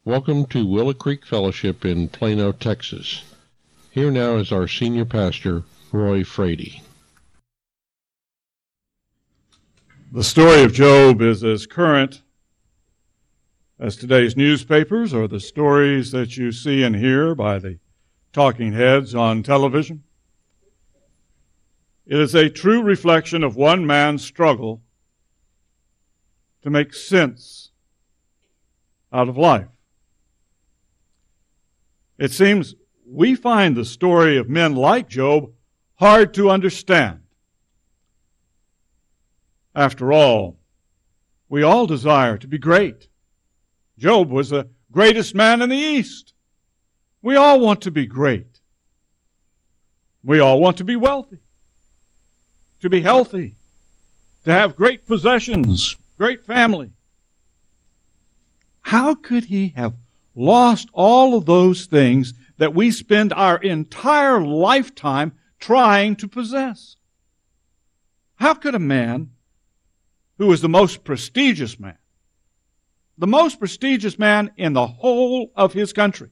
Welcome to Willow Creek Fellowship in Plano, Texas. Here now is our senior pastor, Roy Frady. The story of Job is as current as today's newspapers or the stories that you see and hear by the talking heads on television. It is a true reflection of one man's struggle to make sense out of life. It seems we find the story of men like Job hard to understand. After all, we all desire to be great. Job was the greatest man in the East. We all want to be great. We all want to be wealthy, to be healthy, to have great possessions, great family. How could he have lost all of those things that we spend our entire lifetime trying to possess? How could a man who was the most prestigious man in the whole of his country,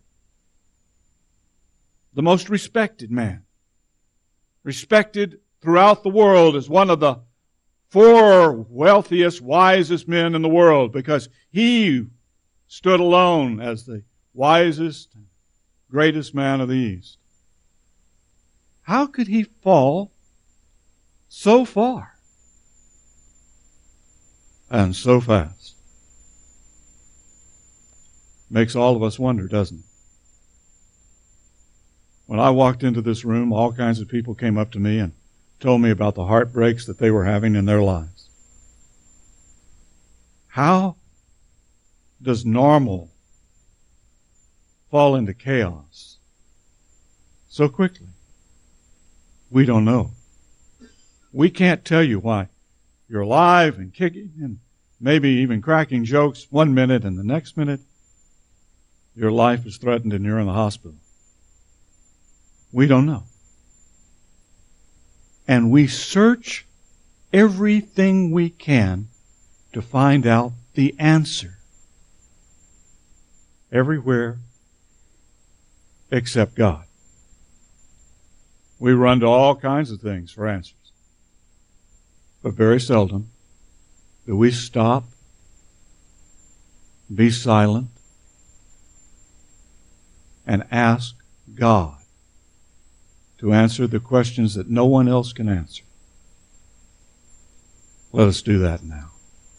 the most respected man, respected throughout the world as one of the 4 wealthiest, wisest men in the world, because he stood alone as the wisest, greatest man of the East. How could he fall so far and so fast? Makes all of us wonder, doesn't it? When I walked into this room, all kinds of people came up to me and told me about the heartbreaks that they were having in their lives. How does normal fall into chaos so quickly? We don't know. We can't tell you why you're alive and kicking and maybe even cracking jokes one minute, and the next minute your life is threatened and you're in the hospital. We don't know. And we search everything we can to find out the answer. Everywhere except God. We run to all kinds of things for answers. But very seldom do we stop, be silent, and ask God to answer the questions that no one else can answer. Let us do that now.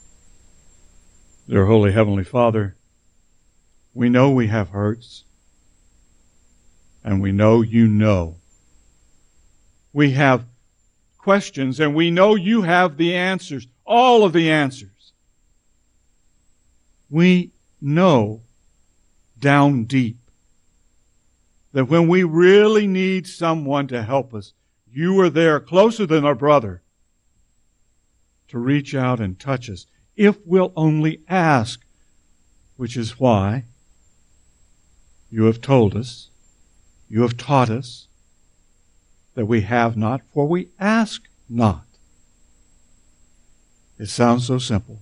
Dear Holy Heavenly Father, we know we have hurts, and we know you know. We have questions, and we know you have the answers, all of the answers. We know down deep that when we really need someone to help us, you are there closer than our brother to reach out and touch us if we'll only ask, which is why you have told us, you have taught us that we have not, for we ask not. It sounds so simple.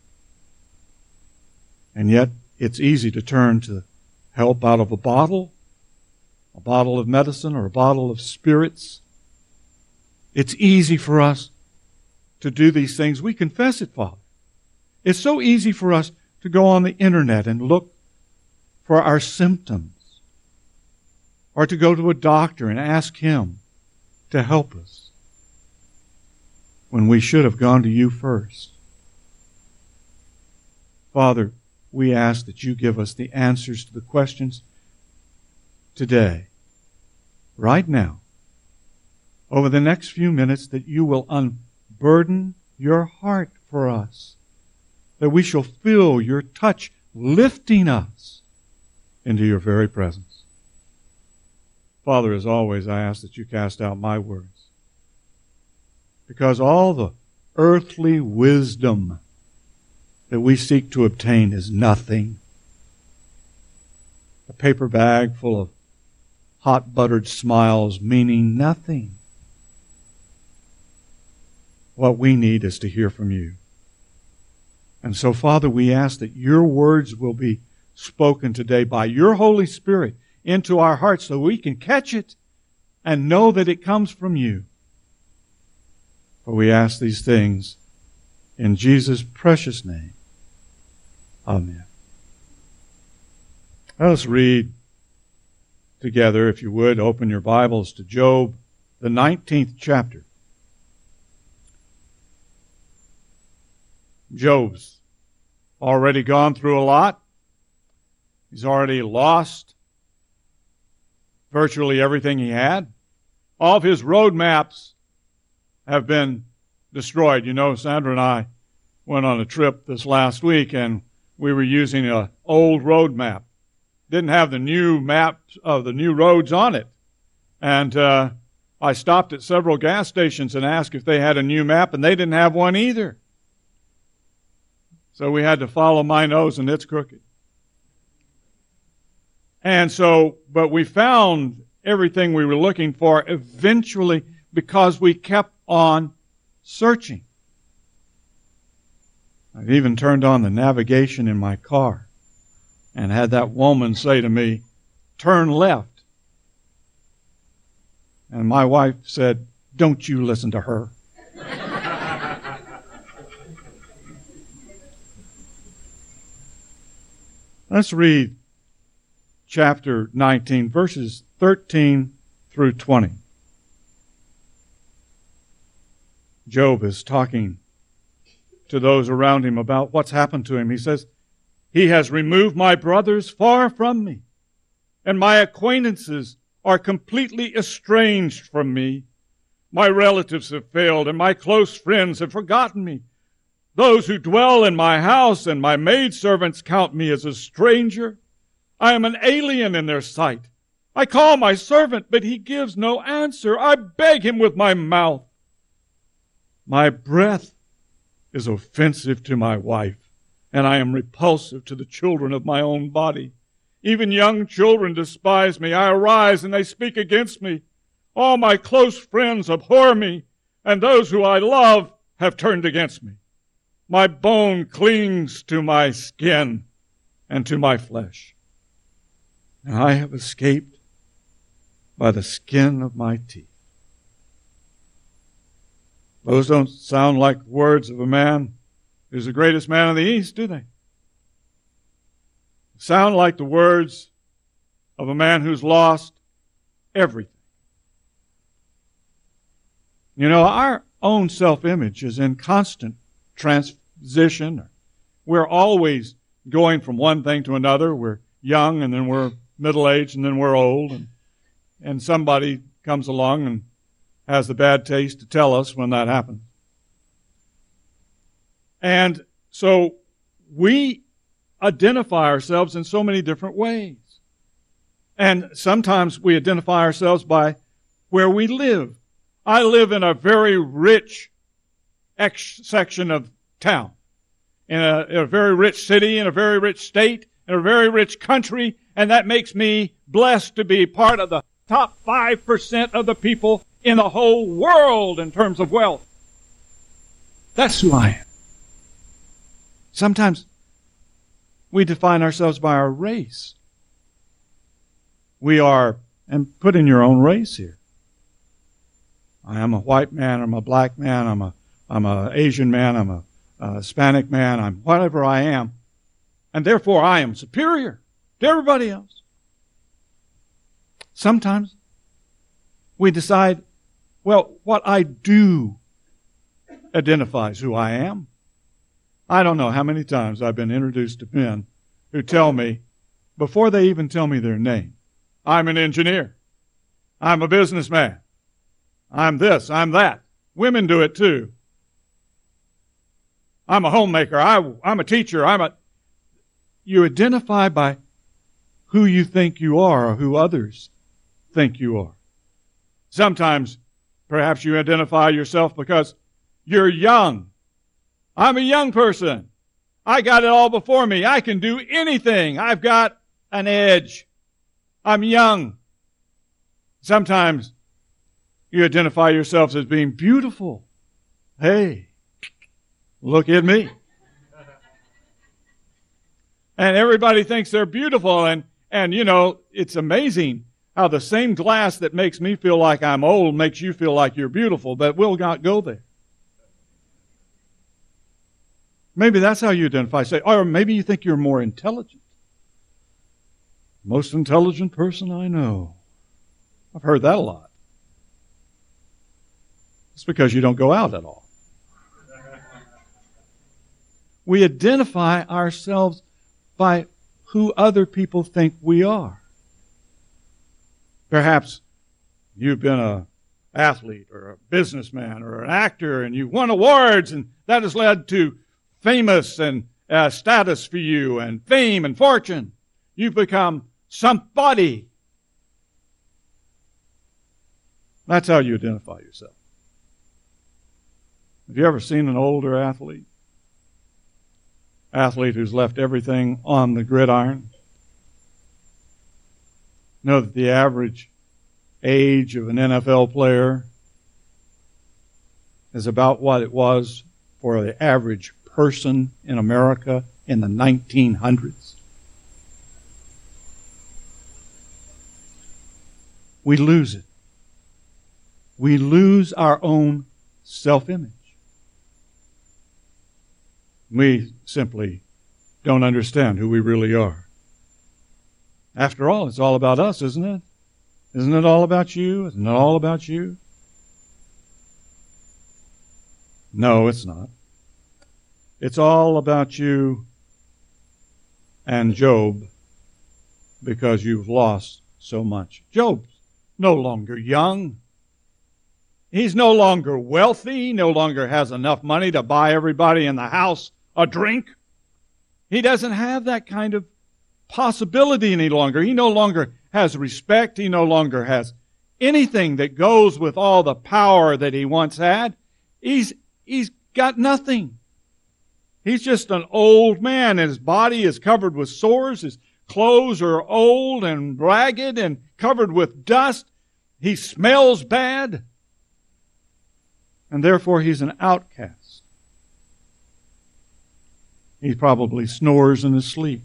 And yet it's easy to turn to help out of a bottle of medicine, or a bottle of spirits. It's easy for us to do these things. We confess it, Father. It's so easy for us to go on the internet and look for our symptoms, or to go to a doctor and ask him to help us, when we should have gone to you first. Father, we ask that you give us the answers to the questions today, right now, over the next few minutes, that you will unburden your heart for us, that we shall feel your touch lifting us into your very presence. Father, as always, I ask that you cast out my words, because all the earthly wisdom that we seek to obtain is nothing. A paper bag full of hot buttered smiles meaning nothing. What we need is to hear from you. And so, Father, we ask that your words will be spoken today by your Holy Spirit into our hearts so we can catch it and know that it comes from you. For we ask these things in Jesus' precious name. Amen. Let us read together, if you would, open your Bibles to Job, the 19th chapter. Job's already gone through a lot. He's already lost virtually everything he had. All of his road maps have been destroyed. You know, Sandra and I went on a trip this last week, and we were using an old road map. Didn't have the new maps of the new roads on it. And I stopped at several gas stations and asked if they had a new map, and they didn't have one either. So we had to follow my nose, and it's crooked. And so, but we found everything we were looking for eventually because we kept on searching. I've even turned on the navigation in my car and had that woman say to me, "Turn left." And my wife said, "Don't you listen to her." Let's read chapter 19, verses 13 through 20. Job is talking to those around him about what's happened to him. He says, "He has removed my brothers far from me, and my acquaintances are completely estranged from me. My relatives have failed, and my close friends have forgotten me. Those who dwell in my house and my maidservants count me as a stranger. I am an alien in their sight. I call my servant, but he gives no answer. I beg him with my mouth. My breath is offensive to my wife, and I am repulsive to the children of my own body. Even young children despise me. I arise, and they speak against me. All my close friends abhor me, and those who I love have turned against me. My bone clings to my skin and to my flesh, and I have escaped by the skin of my teeth." Those don't sound like words of a man who's the greatest man in the East, do they? Sound like the words of a man who's lost everything. You know, our own self-image is in constant transition. We're always going from one thing to another. We're young, and then we're middle-aged, and then we're old. And somebody comes along and has the bad taste to tell us when that happens. And so we identify ourselves in so many different ways. And sometimes we identify ourselves by where we live. I live in a very rich section of town, in a very rich city, in a very rich state, in a very rich country, and that makes me blessed to be part of the top 5% of the people in the whole world in terms of wealth. That's who I am. Sometimes we define ourselves by our race. We are, and put in your own race here. I am a white man, I'm a black man, I'm a Asian man, I'm a Hispanic man, I'm whatever I am. And therefore I am superior to everybody else. Sometimes we decide, well, what I do identifies who I am. I don't know how many times I've been introduced to men who tell me, before they even tell me their name, I'm an engineer. I'm a businessman. I'm this, I'm that. Women do it too. I'm a homemaker. I'm a teacher. You identify by who you think you are or who others think you are. Sometimes, perhaps you identify yourself because you're young. I'm a young person. I got it all before me. I can do anything. I've got an edge. I'm young. Sometimes you identify yourselves as being beautiful. Hey, look at me. And everybody thinks they're beautiful. And you know, it's amazing how the same glass that makes me feel like I'm old makes you feel like you're beautiful, but we'll not go there. Maybe that's how you identify. Say, or maybe you think you're more intelligent. Most intelligent person I know. I've heard that a lot. It's because you don't go out at all. We identify ourselves by who other people think we are. Perhaps you've been an athlete or a businessman or an actor and you won awards, and that has led to famous and status for you and fame and fortune. You've become somebody. That's how you identify yourself. Have you ever seen an older athlete? Athlete who's left everything on the gridiron? Know that the average age of an NFL player is about what it was for the average person in America in the 1900s. We lose it. We lose our own self-image. We simply don't understand who we really are. After all, it's all about us, isn't it? Isn't it all about you? Isn't it all about you? No, it's not. It's all about you and Job because you've lost so much. Job's no longer young. He's no longer wealthy. He no longer has enough money to buy everybody in the house a drink. He doesn't have that kind of possibility any longer. He no longer has respect. He no longer has anything that goes with all the power that he once had. He's got nothing. He's just an old man, and his body is covered with sores. His clothes are old and ragged and covered with dust. He smells bad. And therefore he's an outcast. He probably snores in his sleep.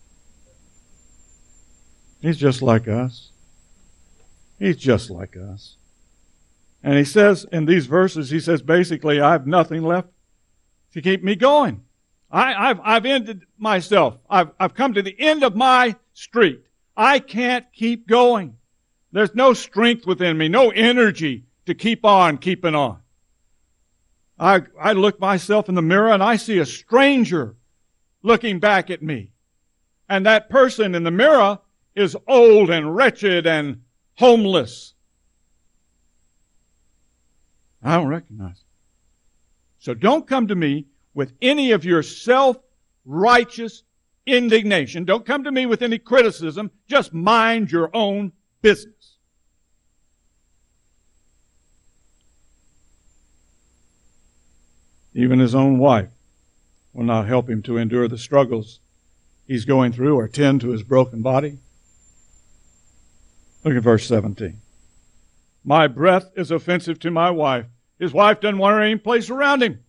He's just like us. He's just like us. And he says in these verses, he says basically, I have nothing left to keep me going. I've ended myself. I've come to the end of my street. I can't keep going. There's no strength within me, no energy to keep on keeping on. I look myself in the mirror and I see a stranger looking back at me. And that person in the mirror is old and wretched and homeless. I don't recognize it. So don't come to me with any of your self-righteous indignation. Don't come to me with any criticism. Just mind your own business. Even his own wife will not help him to endure the struggles he's going through or tend to his broken body. Look at verse 17. My breath is offensive to my wife. His wife doesn't want any place around him.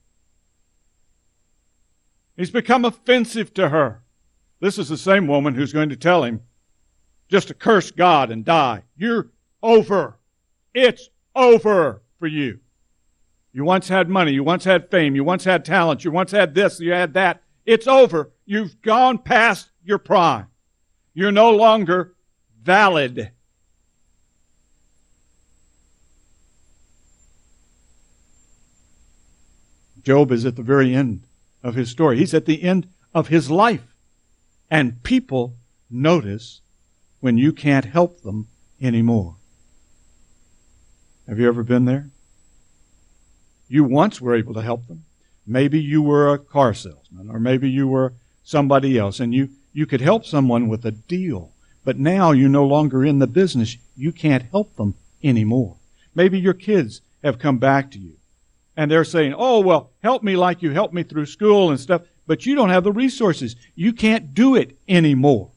He's become offensive to her. This is the same woman who's going to tell him just to curse God and die. You're over. It's over for you. You once had money. You once had fame. You once had talent. You once had this. You had that. It's over. You've gone past your prime. You're no longer valid. Job is at the very end of his story. He's at the end of his life. And people notice when you can't help them anymore. Have you ever been there? You once were able to help them. Maybe you were a car salesman, or maybe you were somebody else, and you could help someone with a deal. But now you're no longer in the business. You can't help them anymore. Maybe your kids have come back to you, and they're saying, oh, well, help me like you helped me through school and stuff, but you don't have the resources. You can't do it anymore.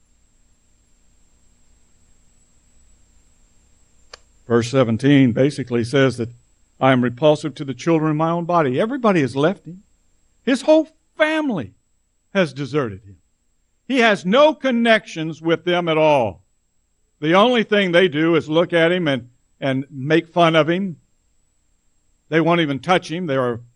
Verse 17 basically says that I am repulsive to the children in my own body. Everybody has left him. His whole family has deserted him. He has no connections with them at all. The only thing they do is look at him and make fun of him. They won't even touch him. They are,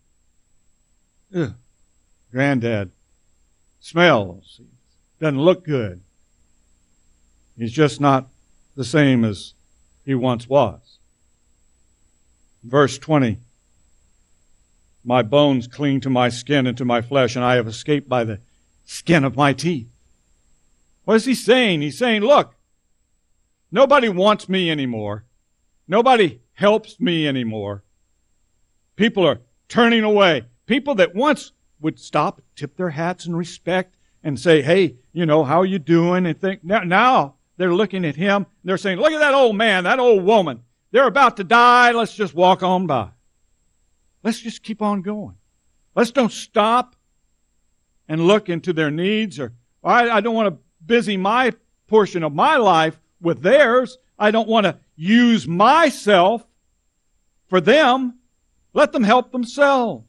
Granddad smells. Doesn't look good. He's just not the same as he once was. Verse 20. My bones cling to my skin and to my flesh, and I have escaped by the skin of my teeth. What is he saying? He's saying, look, nobody wants me anymore. Nobody helps me anymore. People are turning away. People that once would stop, tip their hats in respect, and say, hey, how are you doing? And think, now they're looking at him. They're saying, look at that old man, that old woman. They're about to die. Let's just walk on by. Let's just keep on going. Let's don't stop and look into their needs. Or I don't want to busy my portion of my life with theirs. I don't want to use myself for them. Let them help themselves.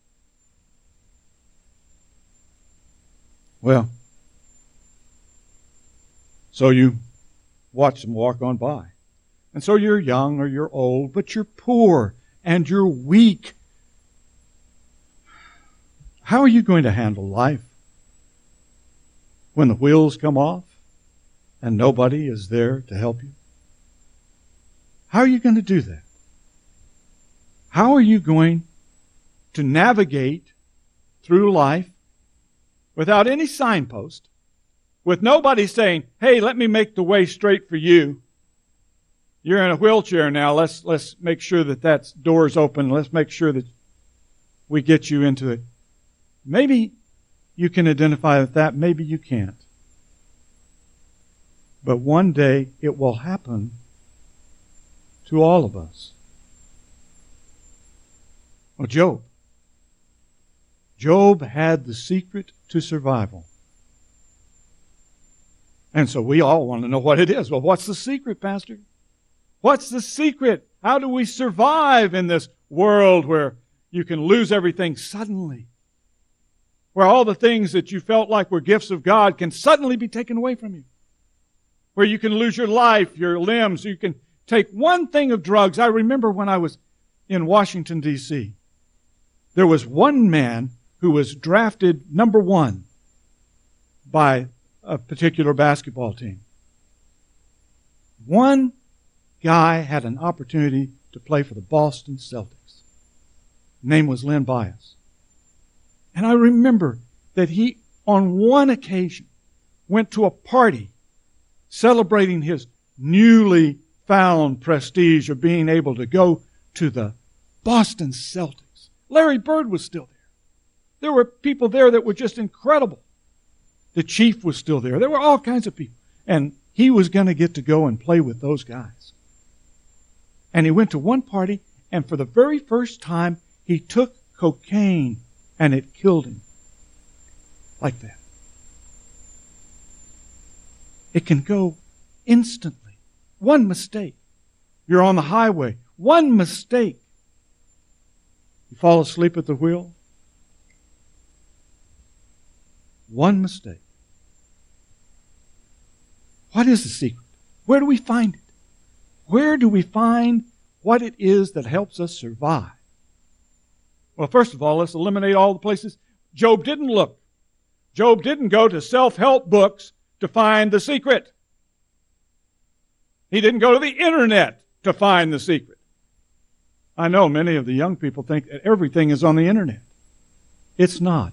Well, so you watch them walk on by. And so you're young or you're old, but you're poor and you're weak. How are you going to handle life when the wheels come off and nobody is there to help you? How are you going to do that? How are you going to navigate through life without any signpost, with nobody saying, hey, let me make the way straight for you. You're in a wheelchair now. Let's make sure that door's open. Let's make sure that we get you into it. Maybe you can identify with that. Maybe you can't. But one day it will happen to all of us. Well, Job had the secret to survival. And so we all want to know what it is. Well, what's the secret, Pastor? What's the secret? How do we survive in this world where you can lose everything suddenly? Where all the things that you felt like were gifts of God can suddenly be taken away from you. Where you can lose your life, your limbs. You can take one thing of drugs. I remember when I was in Washington, D.C., there was one man who was drafted number 1 by a particular basketball team. One guy had an opportunity to play for the Boston Celtics. His name was Len Bias. And I remember that he, on one occasion, went to a party celebrating his newly found prestige of being able to go to the Boston Celtics. Larry Bird was still there. There were people there that were just incredible. The chief was still there. There were all kinds of people. And he was going to get to go and play with those guys. And he went to one party, and for the very first time, he took cocaine, and it killed him. Like that. It can go instantly. One mistake. You're on the highway. One mistake. You fall asleep at the wheel. One mistake. What is the secret? Where do we find it? Where do we find what it is that helps us survive? Well, first of all, let's eliminate all the places. Job didn't look. Job didn't go to self-help books to find the secret. He didn't go to the internet to find the secret. I know many of the young people think that everything is on the internet. It's not.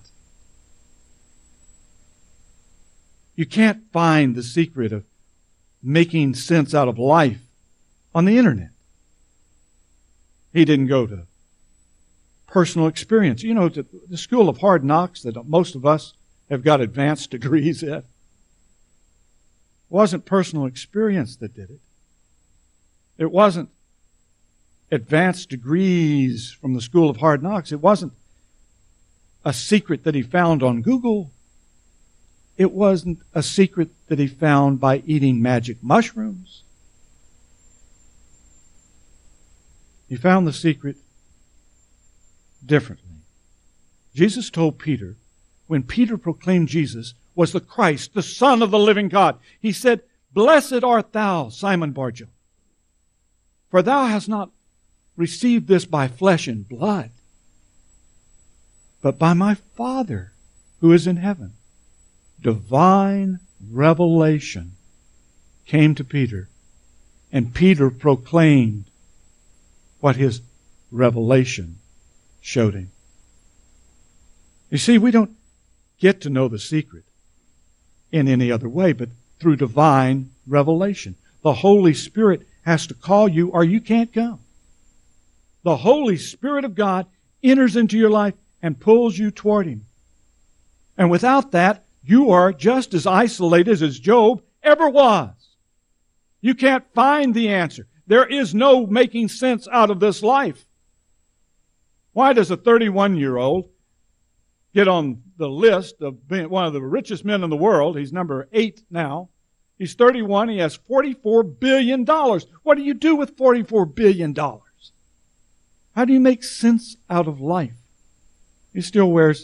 You can't find the secret of making sense out of life on the internet. He didn't go to personal experience. You know, the school of hard knocks that most of us have got advanced degrees at. It wasn't personal experience that did it. It wasn't advanced degrees from the school of hard knocks. It wasn't a secret that he found on Google. It wasn't a secret that he found by eating magic mushrooms. He found the secret differently. Jesus told Peter, when Peter proclaimed Jesus, was the Christ, the Son of the living God. He said, "Blessed art thou, Simon Bar-Jonah, for thou hast not received this by flesh and blood, but by my Father who is in heaven." Divine revelation came to Peter, and Peter proclaimed what his revelation showed him. You see, we don't get to know the secret in any other way but through divine revelation. The Holy Spirit has to call you or you can't come. The Holy Spirit of God enters into your life and pulls you toward Him. And without that, you are just as isolated as Job ever was. You can't find the answer. There is no making sense out of this life. Why does a 31-year-old get on the list of being one of the richest men in the world? He's number 8 now. He's 31. He has $44 billion. What do you do with $44 billion? How do you make sense out of life? He still wears,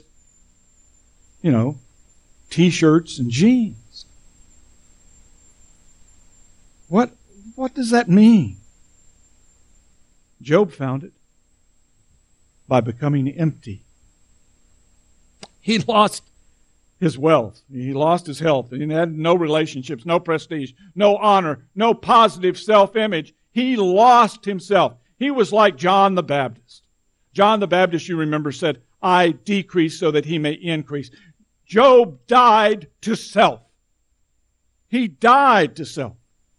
T-shirts and jeans. What does that mean? Job found it by becoming empty. He lost his wealth. He lost his health. He had no relationships, no prestige, no honor, no positive self-image. He lost himself. He was like John the Baptist. John the Baptist, you remember, said, "I decrease so that he may increase." Job died to self. He died to self.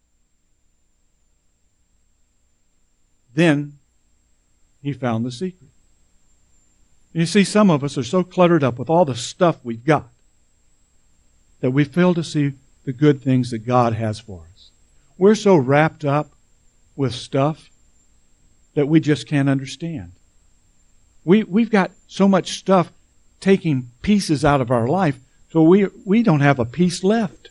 Then he found the secret. You see, some of us are so cluttered up with all the stuff we've got that we fail to see the good things that God has for us. We're so wrapped up with stuff that we just can't understand. We've got so much stuff taking pieces out of our life, so we don't have a piece left.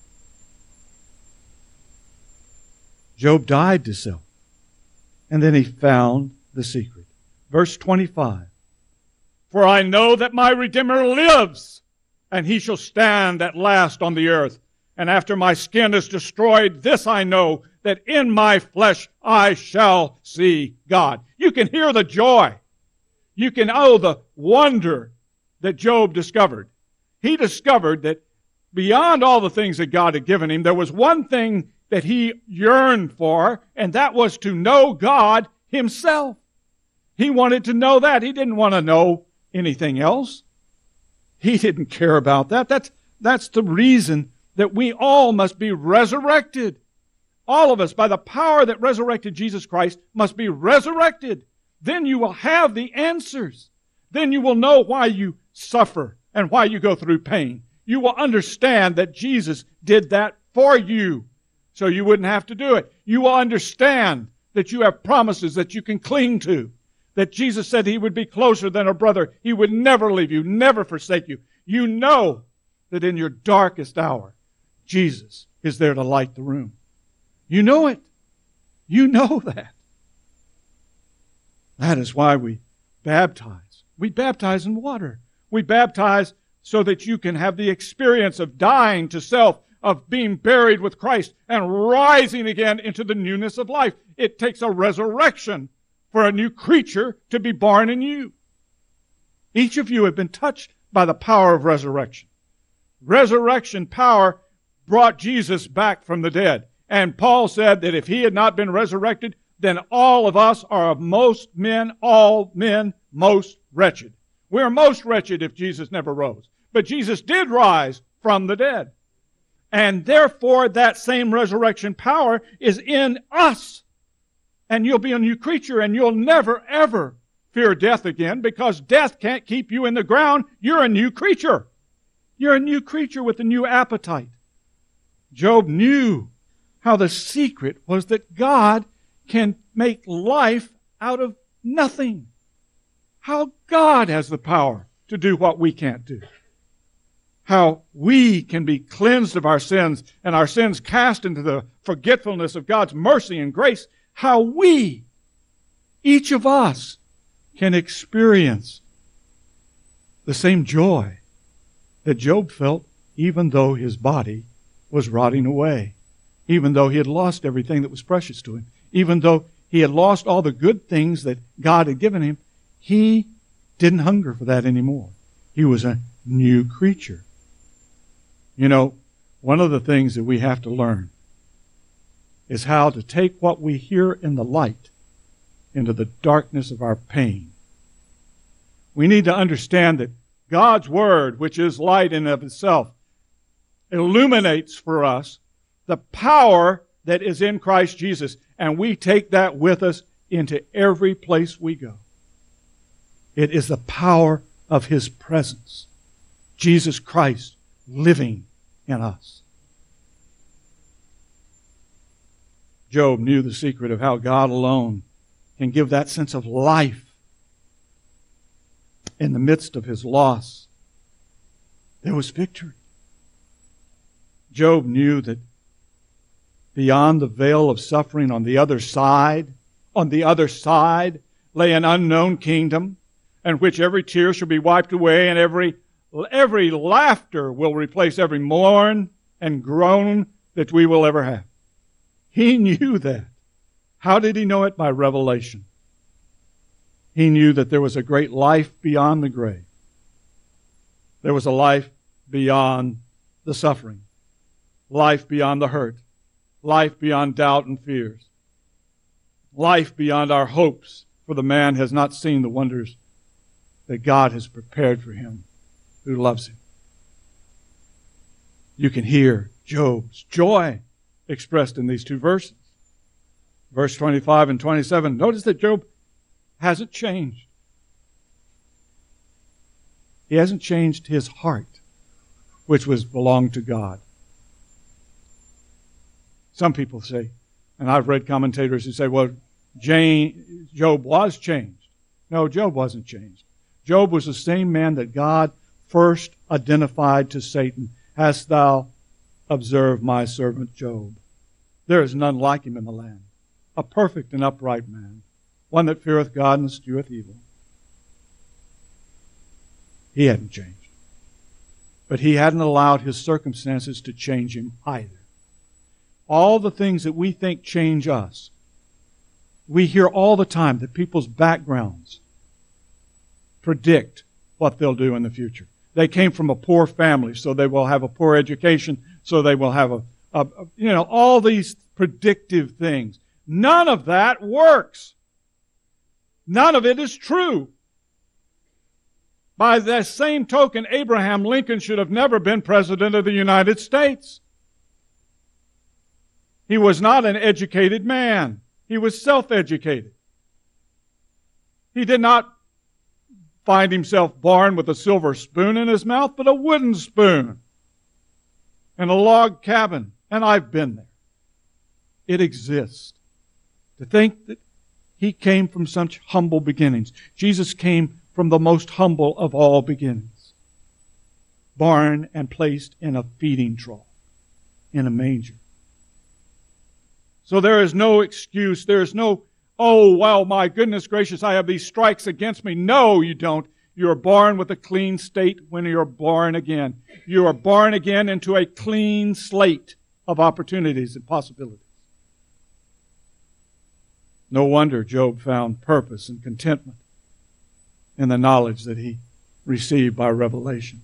Job died to self, and then he found the secret. Verse 25. "For I know that my Redeemer lives, and he shall stand at last on the earth. And after my skin is destroyed, this I know, that in my flesh I shall see God." You can hear the joy. You can know the wonder that Job discovered. He discovered that beyond all the things that God had given him, there was one thing that he yearned for, and that was to know God Himself. He wanted to know that. He didn't want to know anything else. He didn't care about that. That's the reason that we all must be resurrected. All of us, by the power that resurrected Jesus Christ, must be resurrected. Then you will have the answers. Then you will know why you suffer and why you go through pain. You will understand that Jesus did that for you, so you wouldn't have to do it. You will understand that you have promises that you can cling to, that Jesus said He would be closer than a brother. He would never leave you, never forsake you. You know that in your darkest hour, Jesus is there to light the room. You know it. You know that. That is why we baptize. We baptize in water. We baptize so that you can have the experience of dying to self, of being buried with Christ and rising again into the newness of life. It takes a resurrection for a new creature to be born in you. Each of you have been touched by the power of resurrection. Resurrection power brought Jesus back from the dead. And Paul said that if He had not been resurrected, then all of us are of all men, most wretched. We're most wretched if Jesus never rose. But Jesus did rise from the dead. And therefore, that same resurrection power is in us. And you'll be a new creature, and you'll never, ever fear death again, because death can't keep you in the ground. You're a new creature. You're a new creature with a new appetite. Job knew how the secret was that God can make life out of nothing. How God has the power to do what we can't do. How we can be cleansed of our sins and our sins cast into the forgetfulness of God's mercy and grace. How we, each of us, can experience the same joy that Job felt even though his body was rotting away, even though he had lost everything that was precious to him, even though he had lost all the good things that God had given him, he didn't hunger for that anymore. He was a new creature. You know, one of the things that we have to learn is how to take what we hear in the light into the darkness of our pain. We need to understand that God's Word, which is light in and of itself, illuminates for us the power that is in Christ Jesus, and we take that with us into every place we go. It is the power of His presence, Jesus Christ living in us. Job knew the secret of how God alone can give that sense of life in the midst of his loss. There was victory. Job knew that beyond the veil of suffering on the other side lay an unknown kingdom in which every tear shall be wiped away and every laughter will replace every mourn and groan that we will ever have. He knew that. How did he know it? By revelation. He knew that there was a great life beyond the grave. There was a life beyond the suffering, life beyond the hurt, life beyond doubt and fears, life beyond our hopes, for the man has not seen the wonders that God has prepared for him who loves him. You can hear Job's joy expressed in these two verses. Verse 25 and 27, notice that Job hasn't changed. He hasn't changed his heart, which belonged to God. Some people say, and I've read commentators who say, well, Job was changed. No, Job wasn't changed. Job was the same man that God first identified to Satan. Hast thou observed my servant Job? There is none like him in the land. A perfect and upright man, one that feareth God and escheweth evil. He hadn't changed. But he hadn't allowed his circumstances to change him either. All the things that we think change us, we hear all the time that people's backgrounds predict what they'll do in the future. They came from a poor family, so they will have a poor education, so they will have all these predictive things. None of that works. None of it is true. By that same token, Abraham Lincoln should have never been President of the United States. He was not an educated man. He was self-educated. He did not find himself born with a silver spoon in his mouth, but a wooden spoon in a log cabin. And I've been there. It exists. To think that he came from such humble beginnings. Jesus came from the most humble of all beginnings. Born and placed in a feeding trough, in a manger. So there is no excuse. There is no, oh, well, my goodness gracious, I have these strikes against me. No, you don't. You are born with a clean state when you are born again. You are born again into a clean slate of opportunities and possibilities. No wonder Job found purpose and contentment in the knowledge that he received by revelation.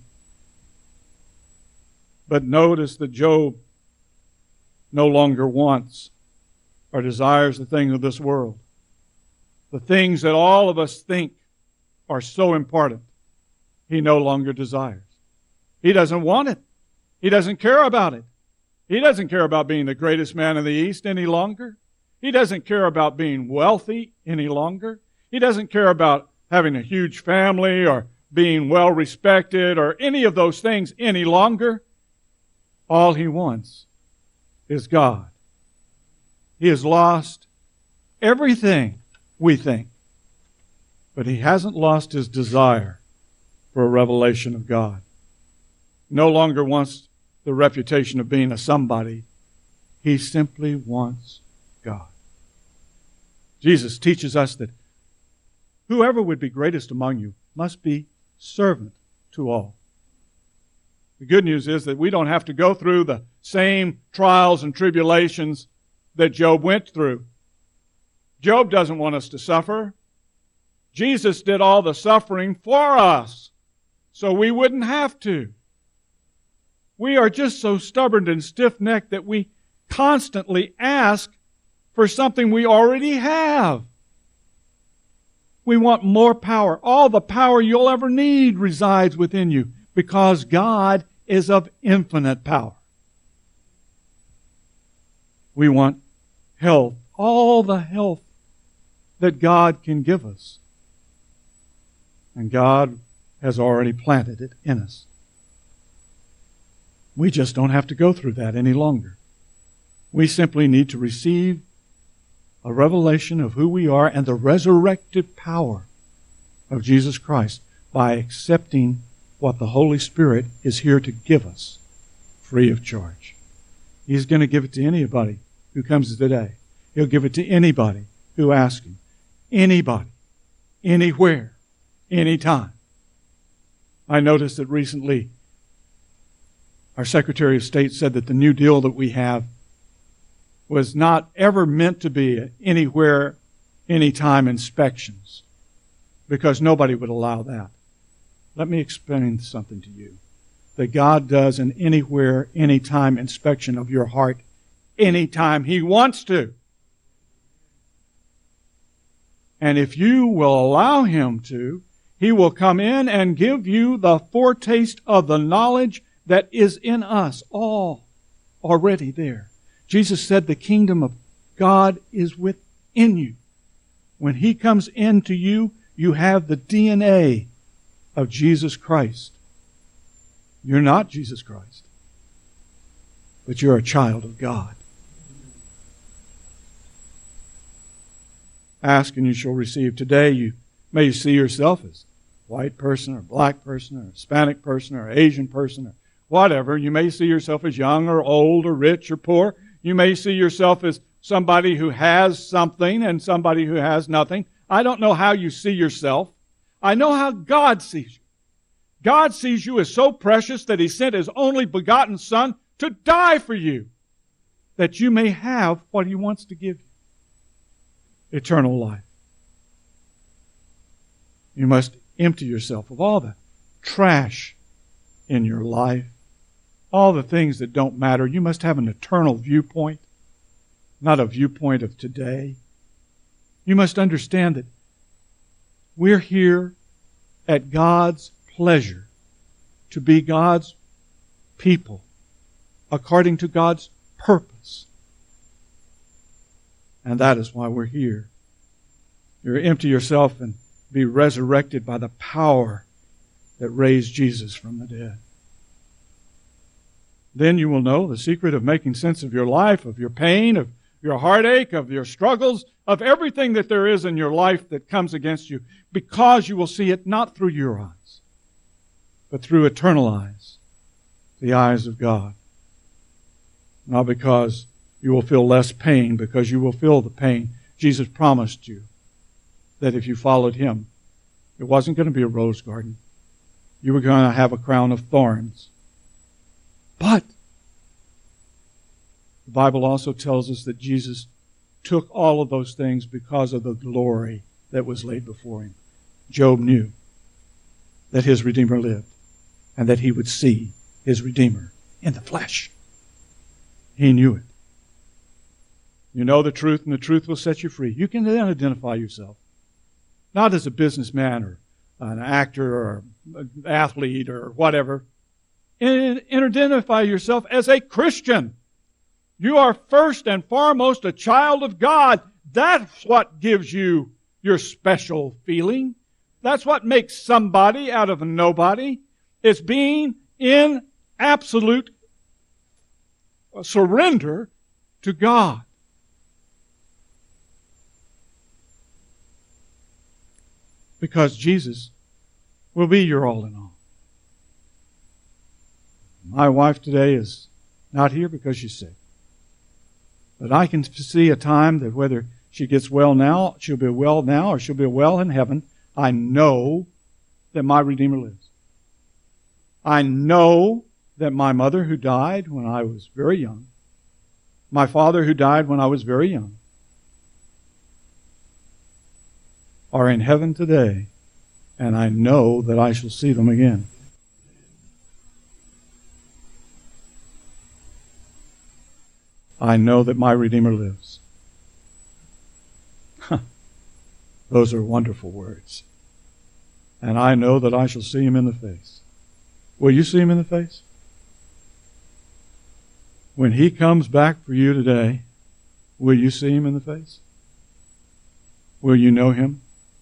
But notice that Job no longer wants or desires the things of this world. The things that all of us think are so important, he no longer desires. He doesn't want it. He doesn't care about it. He doesn't care about being the greatest man in the East any longer. He doesn't care about being wealthy any longer. He doesn't care about having a huge family or being well respected or any of those things any longer. All he wants is God. He has lost everything, we think. But he hasn't lost his desire for a revelation of God. No longer wants the reputation of being a somebody. He simply wants God. Jesus teaches us that whoever would be greatest among you must be servant to all. The good news is that we don't have to go through the same trials and tribulations that Job went through. Job doesn't want us to suffer. Jesus did all the suffering for us, so we wouldn't have to. We are just so stubborn and stiff-necked that we constantly ask for something we already have. We want more power. All the power you'll ever need resides within you because God is of infinite power. We want health, all the health that God can give us. And God has already planted it in us. We just don't have to go through that any longer. We simply need to receive a revelation of who we are and the resurrected power of Jesus Christ by accepting what the Holy Spirit is here to give us free of charge. He's going to give it to anybody who comes today. He'll give it to anybody who asks Him. Anybody. Anywhere. Anytime. I noticed that recently our Secretary of State said that the New Deal that we have was not ever meant to be anywhere, anytime inspections, because nobody would allow that. Let me explain something to you. That God does an anywhere, anytime inspection of your heart anytime He wants to. And if you will allow Him to, He will come in and give you the foretaste of the knowledge that is in us all already there. Jesus said the kingdom of God is within you. When He comes into you, you have the DNA of Jesus Christ. You're not Jesus Christ, but you're a child of God. Ask and you shall receive. Today you may see yourself as a white person or black person or Hispanic person or Asian person or whatever. You may see yourself as young or old or rich or poor. You may see yourself as somebody who has something and somebody who has nothing. I don't know how you see yourself. I know how God sees you. God sees you as so precious that He sent His only begotten Son to die for you, that you may have what He wants to give you. Eternal life. You must empty yourself of all the trash in your life, all the things that don't matter. You must have an eternal viewpoint, not a viewpoint of today. You must understand that we're here at God's pleasure to be God's people according to God's purpose. And that is why we're here. You empty yourself and be resurrected by the power that raised Jesus from the dead. Then you will know the secret of making sense of your life, of your pain, of your heartache, of your struggles, of everything that there is in your life that comes against you, because you will see it not through your eyes, but through eternal eyes, the eyes of God. Not because you will feel less pain, because you will feel the pain. Jesus promised you that if you followed Him, it wasn't going to be a rose garden. You were going to have a crown of thorns. But the Bible also tells us that Jesus took all of those things because of the glory that was laid before Him. Job knew that his Redeemer lived and that he would see his Redeemer in the flesh. He knew it. You know the truth, and the truth will set you free. You can then identify yourself, not as a businessman or an actor or an athlete or whatever. And identify yourself as a Christian. You are first and foremost a child of God. That's what gives you your special feeling. That's what makes somebody out of a nobody. It's being in absolute surrender to God. Because Jesus will be your all in all. My wife today is not here because she's sick. But I can see a time that whether she gets well now, she'll be well now, or she'll be well in heaven. I know that my Redeemer lives. I know that my mother, who died when I was very young, my father, who died when I was very young, are in heaven today, and I know that I shall see them again. I know that my Redeemer lives. Those are wonderful words. And I know that I shall see him in the face. Will you see him in the face? When he comes back for you today, will you see him in the face? Will you know him?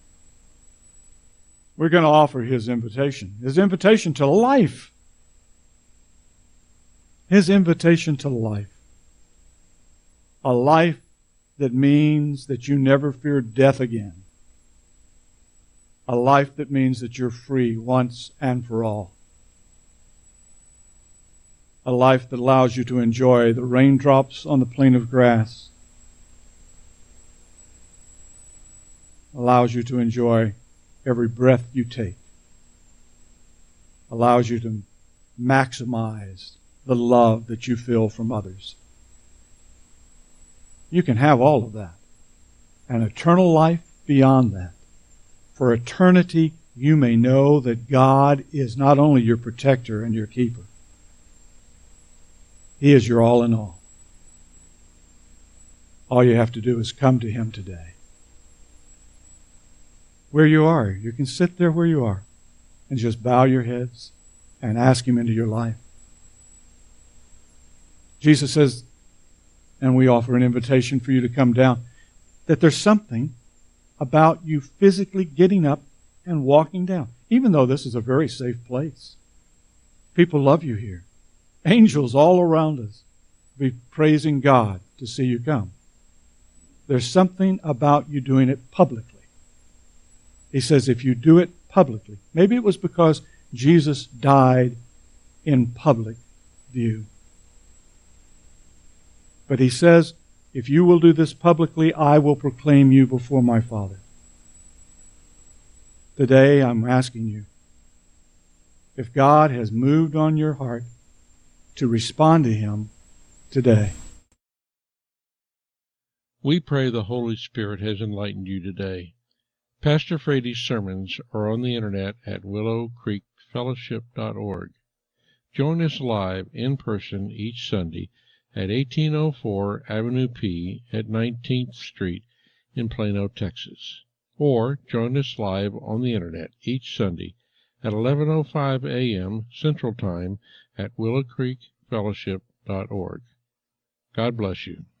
We're going to offer his invitation to life. His invitation to life. A life that means that you never fear death again. A life that means that you're free once and for all. A life that allows you to enjoy the raindrops on the plain of grass. Allows you to enjoy every breath you take. Allows you to maximize the love that you feel from others. You can have all of that. An eternal life beyond that. For eternity, you may know that God is not only your protector and your keeper. He is your all in all. All you have to do is come to him today. Where you are, you can sit there where you are and just bow your heads and ask him into your life. Jesus says, and we offer an invitation for you to come down, that there's something about you physically getting up and walking down, even though this is a very safe place. People love you here. Angels all around us be praising God to see you come. There's something about you doing it publicly. He says if you do it publicly, maybe it was because Jesus died in public view. But he says, if you will do this publicly, I will proclaim you before my Father. Today, I'm asking you, if God has moved on your heart, to respond to him today. We pray the Holy Spirit has enlightened you today. Pastor Frady's sermons are on the internet at willowcreekfellowship.org. Join us live in person each Sunday at 1804 Avenue P at 19th Street in Plano, Texas. Or join us live on the internet each Sunday at 11:05 a.m. Central Time at willowcreekfellowship.org. God bless you.